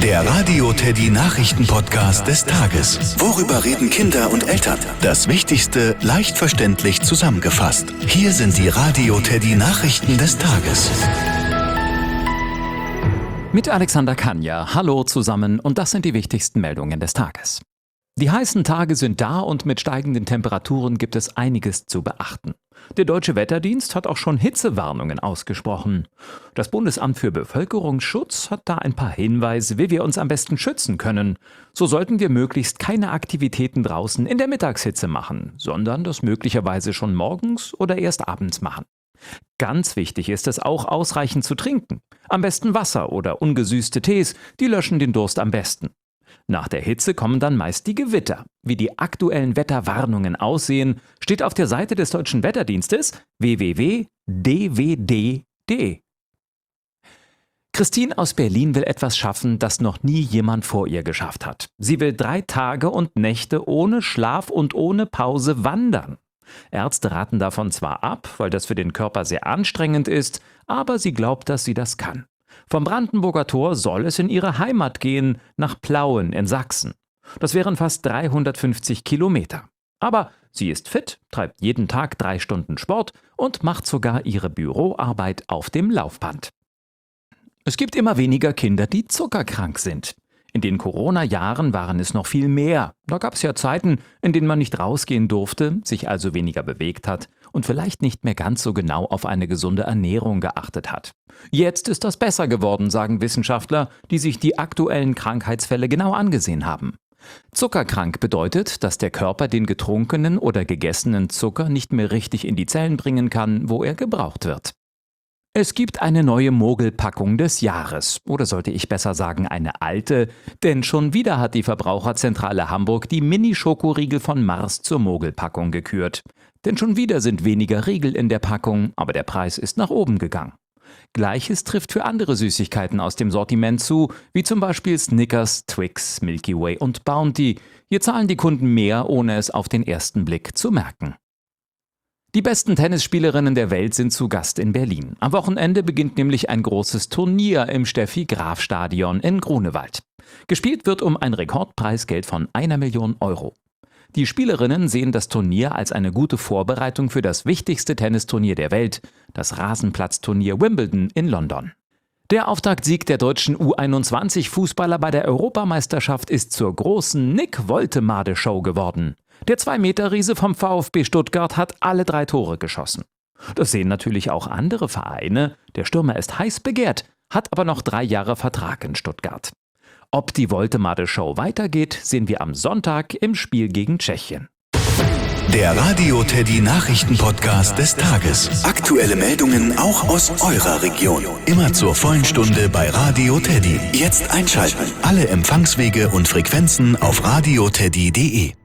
Der Radio Teddy Nachrichten-Podcast des Tages. Worüber reden Kinder und Eltern? Das Wichtigste leicht verständlich zusammengefasst. Hier sind die Radio Teddy Nachrichten des Tages. Mit Alexander Kanja. Hallo zusammen und das sind die wichtigsten Meldungen des Tages. Die heißen Tage sind da und mit steigenden Temperaturen gibt es einiges zu beachten. Der Deutsche Wetterdienst hat auch schon Hitzewarnungen ausgesprochen. Das Bundesamt für Bevölkerungsschutz hat da ein paar Hinweise, wie wir uns am besten schützen können. So sollten wir möglichst keine Aktivitäten draußen in der Mittagshitze machen, sondern das möglicherweise schon morgens oder erst abends machen. Ganz wichtig ist es auch, ausreichend zu trinken. Am besten Wasser oder ungesüßte Tees, die löschen den Durst am besten. Nach der Hitze kommen dann meist die Gewitter. Wie die aktuellen Wetterwarnungen aussehen, steht auf der Seite des Deutschen Wetterdienstes www.dwd.de. Christine aus Berlin will etwas schaffen, das noch nie jemand vor ihr geschafft hat. Sie will 3 Tage und Nächte ohne Schlaf und ohne Pause wandern. Ärzte raten davon zwar ab, weil das für den Körper sehr anstrengend ist, aber sie glaubt, dass sie das kann. Vom Brandenburger Tor soll es in ihre Heimat gehen, nach Plauen in Sachsen. Das wären fast 350 Kilometer. Aber sie ist fit, treibt jeden Tag 3 Stunden Sport und macht sogar ihre Büroarbeit auf dem Laufband. Es gibt immer weniger Kinder, die zuckerkrank sind. In den Corona-Jahren waren es noch viel mehr. Da gab es ja Zeiten, in denen man nicht rausgehen durfte, sich also weniger bewegt hat und vielleicht nicht mehr ganz so genau auf eine gesunde Ernährung geachtet hat. Jetzt ist das besser geworden, sagen Wissenschaftler, die sich die aktuellen Krankheitsfälle genau angesehen haben. Zuckerkrank bedeutet, dass der Körper den getrunkenen oder gegessenen Zucker nicht mehr richtig in die Zellen bringen kann, wo er gebraucht wird. Es gibt eine neue Mogelpackung des Jahres, oder sollte ich besser sagen eine alte, denn schon wieder hat die Verbraucherzentrale Hamburg die Mini-Schokoriegel von Mars zur Mogelpackung gekürt. Denn schon wieder sind weniger Riegel in der Packung, aber der Preis ist nach oben gegangen. Gleiches trifft für andere Süßigkeiten aus dem Sortiment zu, wie zum Beispiel Snickers, Twix, Milky Way und Bounty. Hier zahlen die Kunden mehr, ohne es auf den ersten Blick zu merken. Die besten Tennisspielerinnen der Welt sind zu Gast in Berlin. Am Wochenende beginnt nämlich ein großes Turnier im Steffi-Graf-Stadion in Grunewald. Gespielt wird um ein Rekordpreisgeld von 1 Million Euro. Die Spielerinnen sehen das Turnier als eine gute Vorbereitung für das wichtigste Tennisturnier der Welt, das Rasenplatzturnier Wimbledon in London. Der Auftaktsieg der deutschen U21-Fußballer bei der Europameisterschaft ist zur großen Nick-Woltemade-Show geworden. Der 2-Meter-Riese vom VfB Stuttgart hat alle 3 Tore geschossen. Das sehen natürlich auch andere Vereine. Der Stürmer ist heiß begehrt, hat aber noch 3 Jahre Vertrag in Stuttgart. Ob die Woltemade-Show weitergeht, sehen wir am Sonntag im Spiel gegen Tschechien. Der Radio Teddy Nachrichten-Podcast des Tages. Aktuelle Meldungen auch aus eurer Region. Immer zur vollen Stunde bei Radio Teddy. Jetzt einschalten. Alle Empfangswege und Frequenzen auf radioteddy.de.